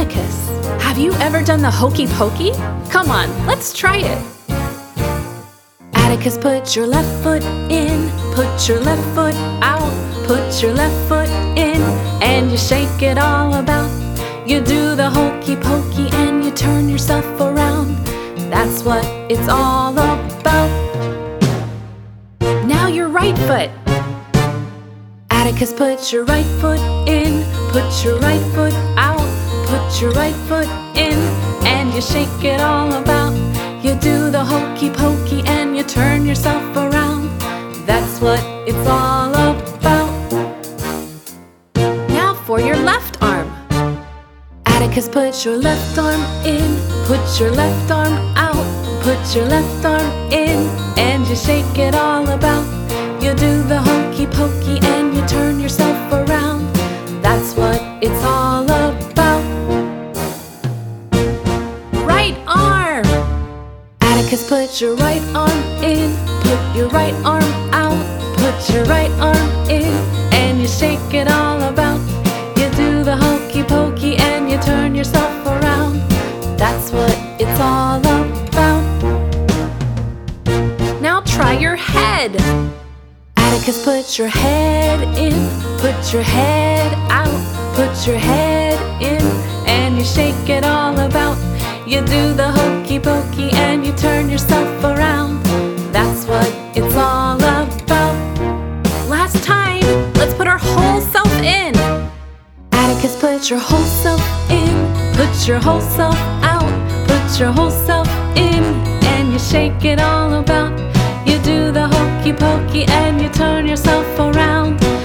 Atticus. Have you ever done the hokey pokey? Come on, let's try it. Atticus, put your left foot in, put your left foot out, put your left foot in, and you shake it all about. You do the hokey pokey and you turn yourself around. That's what it's all about. Now your right foot. Atticus, put your right foot in, put your right foot out, put your right foot in, and you shake it all about. You do the hokey pokey and you turn yourself around. That's what it's all about. Now for your left arm. Atticus, put your left arm in, put your left arm out, put your left arm in, and you shake it all about. You do the hokey pokey and you turn yourself around. That's what it's all about. Right arm. Atticus, put your right arm in, put your right arm out, put your right arm in, and you shake it all about. You do the hokey pokey and you turn yourself around. That's what it's all about. Now try your head. Atticus, put your head in, put your head out, put your head in, and you shake it all about. You do the hokey pokey and you turn yourself around. That's what it's all about. Last time, let's put our whole self in. Atticus, put your whole self in, put your whole self out, put your whole self in, and you shake it all about. You do the hokey pokey and you turn yourself around.